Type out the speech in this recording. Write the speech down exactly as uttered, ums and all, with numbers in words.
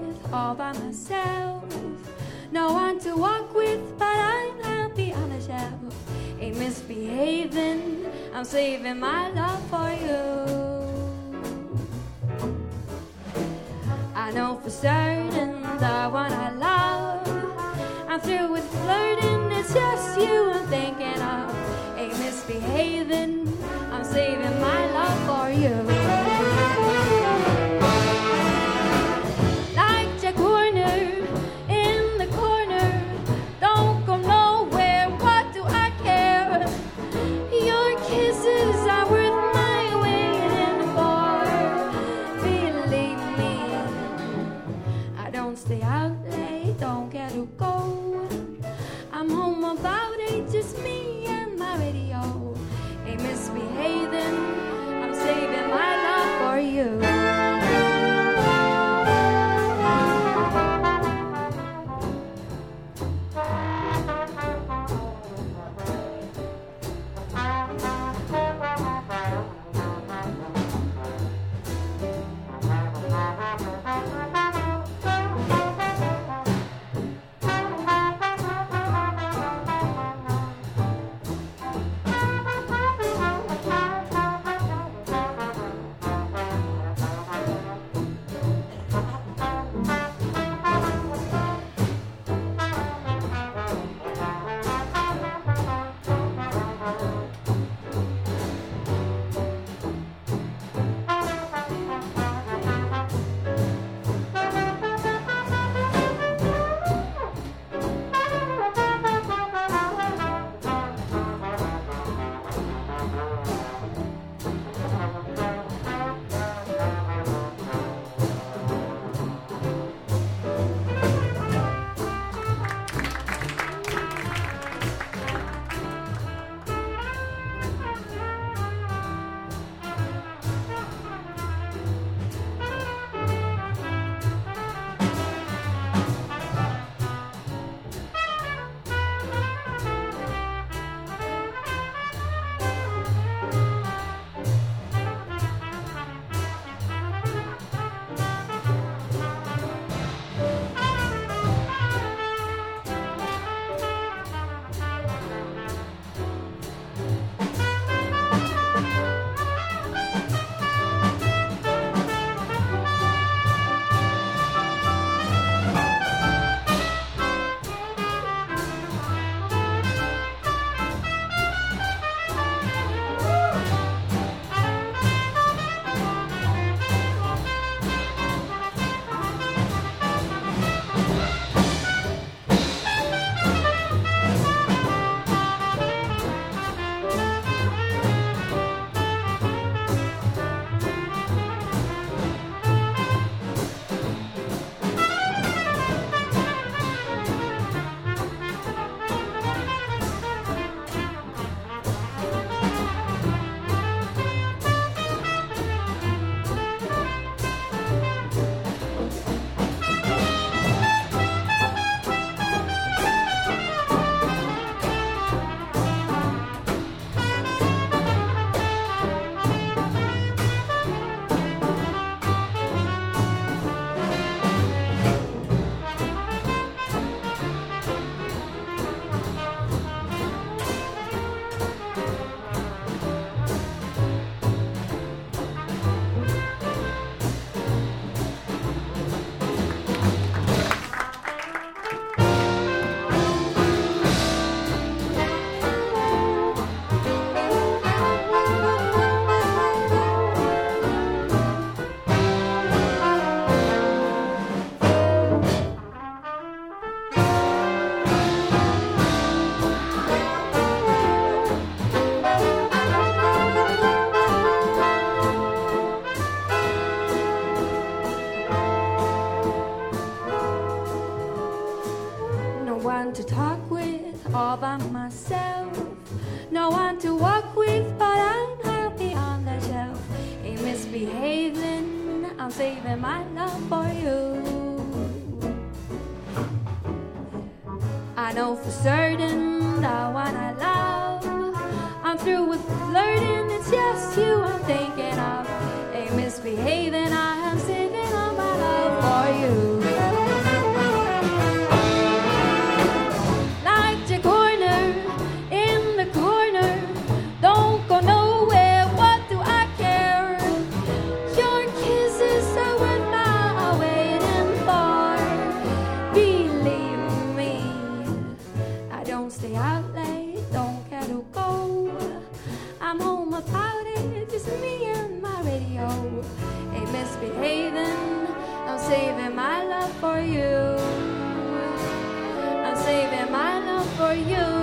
all by myself. No one to walk with, but I'm happy on the shelf. Ain't misbehaving, I'm saving my love for you. I know for certain the one I love, I'm through with flirting, it's just you I'm thinking of. Ain't misbehaving, I'm saving my love for you. Like Jack Horner in the corner, don't go nowhere, what do I care? Your kisses are worth my waiting for. Believe me, I don't stay out late, don't get to go. I'm home about eight, just me and my radio. Ain't misbehaving, I'm saving my love for you. To talk with all by myself, no one to walk with, but I'm happy on the shelf. Ain't misbehaving, I'm saving my love for you. I know for certain the one I love, I'm through with flirting, it's just you I'm thinking of. Ain't misbehaving, I am saving all my love for you. for you. I'm saving my love for you.